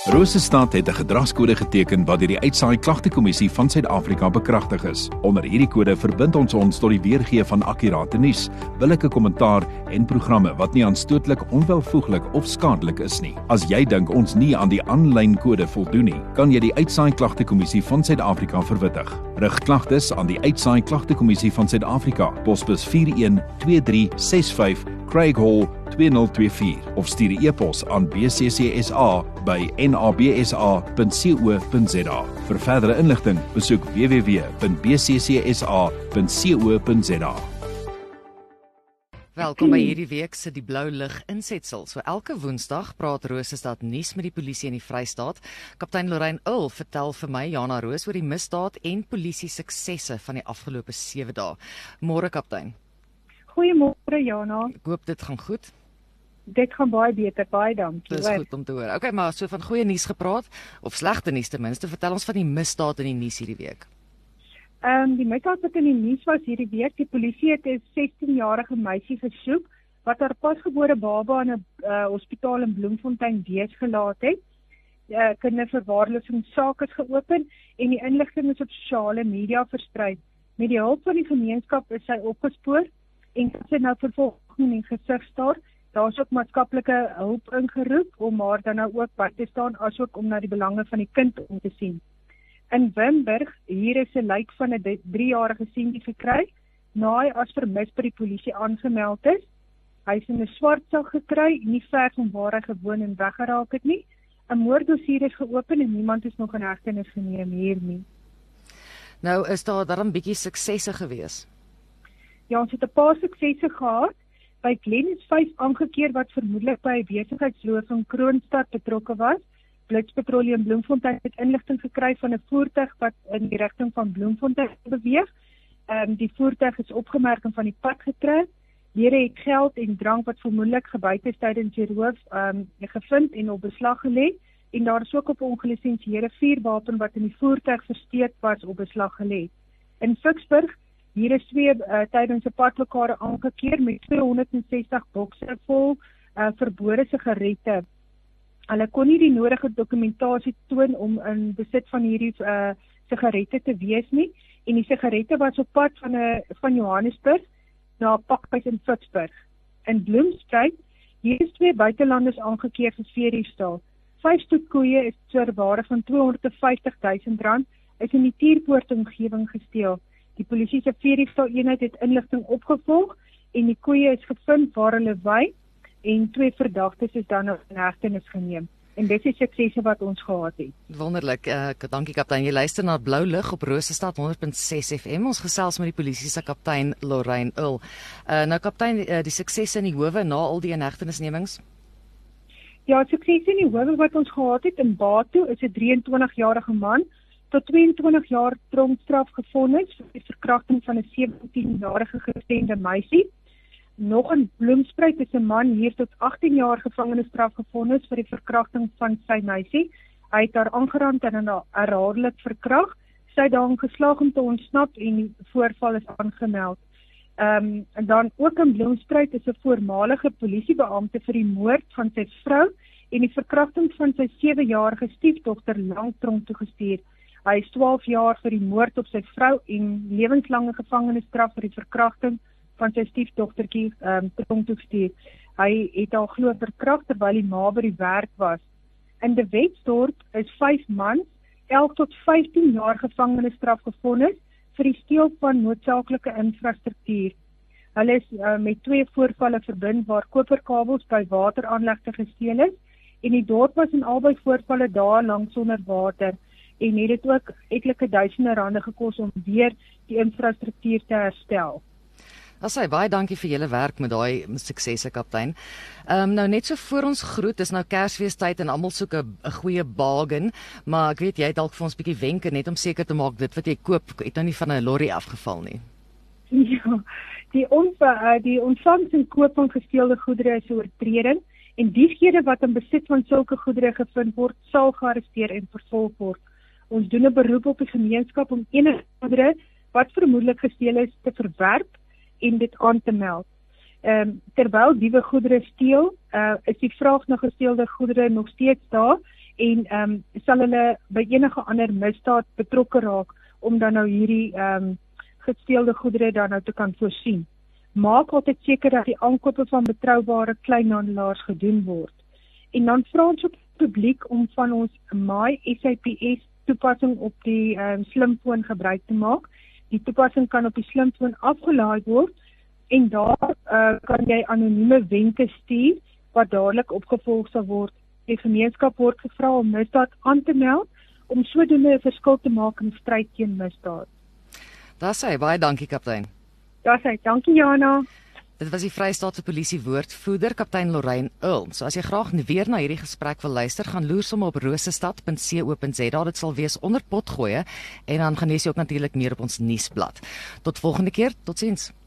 Rosestad het 'n gedragskode geteken wat deur die Uitsaai Klagtekommissie van Suid-Afrika bekragtig is. Onder hierdie kode verbind ons tot die weergee van akkurate nuus, billike kommentaar en programme wat nie aanstootlik, onwelvoeglik of skadelik is nie. As jy dink ons nie aan die aanlyn kode voldoen nie, kan jy die Uitsaai Klagtekommissie van Suid-Afrika verwittig. Rig klagtes aan die Uitsaai Klagtekommissie van Suid-Afrika, posbus 412365 Craig Hall 2024 of stuur 'n e-pos aan bccsa@nabsa.co.za. Vir verdere inligting, besoek www.bccsa.co.za. Welkom by hierdie week se Die Blou Lig insetsel. So elke Woensdag praat Rosestad nuus met die polisie in die Vrystaat. Kaptein Lorraine Earl vertel vir my, Jana Roos, oor die misdaad en polisie suksesse van die afgelope 7 dae. Môre kaptein. Goeiemôre Jana. Ek hoop dit gaan goed. Dit gaan baie beter, baie dankie. Dis goed om te hoor. Okay, maar so van goeie nuus gepraat, of slegte nuus ten minste, vertel ons van die misdaad in die nuus hierdie week. Die misdaad wat in die nuus was hierdie week, die polisie het 'n 16-jarige meisie gesoek wat haar pasgebore baba in 'n hospitaal in Bloemfontein deesgelaat het. Kinderverwaarlosingssaak is geopen en die inligting is op sosiale media versprei. Met die hulp van die gemeenskap is sy opgespoor en sy nou vervolging in gesig staar. Daar is ook maatskaplike hulp ingeroep om haar dan nou ook by te staan, asook om na die belange van die kind om te sien. In Wimburg, hier is 'n lijk van 'n 3-jarige seentjie gekry, na hy as vermis by die polisie aangemeld is. Hy is in 'n swart sak gekry, nie ver van waar hy gewoon en weggeraak het nie. 'n Moorddossier is geopen en niemand is nog in hegtenis geneem hier nie. Nou is daar dan 'n bietjie suksesse gewees. Ja, ons het 'n paar suksesse gehad. By Glen is 5 aangekeer wat vermoedelik by 'n besigheidsloof in Kroonstad betrokke was. Blitspetroleum Bloemfontein het inligting gekry van 'n voertuig wat in die rigting van Bloemfontein beweeg. Die voertuig is opgemerk en van die pad getrek. Lede het geld en drank wat vermoedelik gebyt is tydens die roof gevind en op beslag gelê. En daar is ook op 'n ongelisensieerde vuurwapen wat in die voertuig versteek was op beslag gelê. In Vicksburg, hier is 2 tydens 'n padblokkade aangekeer met 260 bokse vol verbode sigarette. Hulle kon nie die nodige dokumentasie toon om in besit van hierdie sigarette te wees nie, en die sigarette was op pad van Johannesburg na 'n pakhuis in Vicksburg. In Bloemfontein, hier is 2 buitelanders aangekeer vir veediefstal. 5 stoetkoeie is ter waarde van R250.000 is in die Tierpoort omgewing gesteel. Die polisie se veediefstal eenheid het inligting opgevolg en die koeie is gevind waar hulle wy en 2 verdagtes is dan in hegtenis geneem. En dit is suksese wat ons gehad het. Wonderlik. Dankie kaptein. Jy luister na Blou Lig op Rosestad 100.6 FM. Ons gesels met die polisie se kaptein Lorraine Earl. Nou kaptein, die suksese in die howe na al die inhegtenisnemings? Ja, suksese in die howe wat ons gehad het in Batu is 'n 23-jarige man tot 22 jaar tronkstraf gevonnis vir die verkrachting van 'n 17-jarige gestemde meisie. Nog in Bloemspruit is 'n man hier tot 18 jaar gevangenisstraf gevonnis vir die verkrachting van sy meisie. Hy het haar aangerand en herhaaldelik verkragt. Sy het daarin geslaag om te ontsnap en die voorval is aangemeld. En dan ook in Bloemspruit is 'n voormalige polisiebeampte vir die moord van sy vrou en die verkrachting van sy 7-jarige stiefdogter lank tronk toegestuur. Hy is 12 jaar vir die moord op sy vrou en lewenslange gevangenisstraf vir die verkrachting van sy stiefdogtertjie tronk toegestuur. Hy het haar glo verkragt terwyl die ma by die werk was. In De Wetsdorp is 5 mans 11 tot 15 jaar gevangenisstraf gevonnis vir die steel van noodsaaklike infrastruktuur. Hulle is met 2 voorvalle verbind waar koperkabels by wateraanlegte gesteel is en die dorp was in albei voorvalle dae lank sonder water en het dit ook etlike duisende rande gekos om weer die infrastruktuur te herstel. Asai, baie dankie vir julle werk met daai suksesse kaptein. Nou net so voor ons groet, is nou Kersfeestyd en almal soek 'n goeie bargain, maar ek weet jy het dalk vir ons 'n bietjie wenke net om seker te maak dit wat jy koop het nou nie van 'n lorry afgeval nie. Ja, die ontvangs en koop van gesteelde goedere is 'n oortreding en diegene wat in besit van sulke goedere gevind word, sal gearresteer en vervolg word. Ons doen 'n beroep op die gemeenskap om enige goedere wat vermoedelik gesteel is te verwerp en dit aan te meld. Terwyl diewe goedere steel, is die vraag na gesteelde goedere nog steeds daar en sal hulle by enige ander misdaad betrokke raak om dan nou hierdie gesteelde goedere dan nou te kan voorsien. Maak altyd seker dat die aankope van betroubare kleinhandelaars gedoen word. En dan vra ons op die publiek om van ons My SAPS toepassing op die slimfoon gebruik te maak. Die toepassing kan op die slimfoon afgelaai word en daar kan jy anonieme wenke stuur wat dadelik opgevolg sal word. Die gemeenskap word gevra om misdaad aan te meld om sodoende 'n verskil te maak in stryd teen misdaad. Daar sê baie dankie kaptein. Daar sê dankie Jana. Dit was die Vrystaatse Polisie woordvoerder kaptein Lorraine Earl. So as jy graag weer na hierdie gesprek wil luister, gaan loer sommer op rosestad.co.za. Dit sal wees onder potgoeie en dan gaan jy ook natuurlik meer op ons nuusblad. Tot volgende keer, totsiens.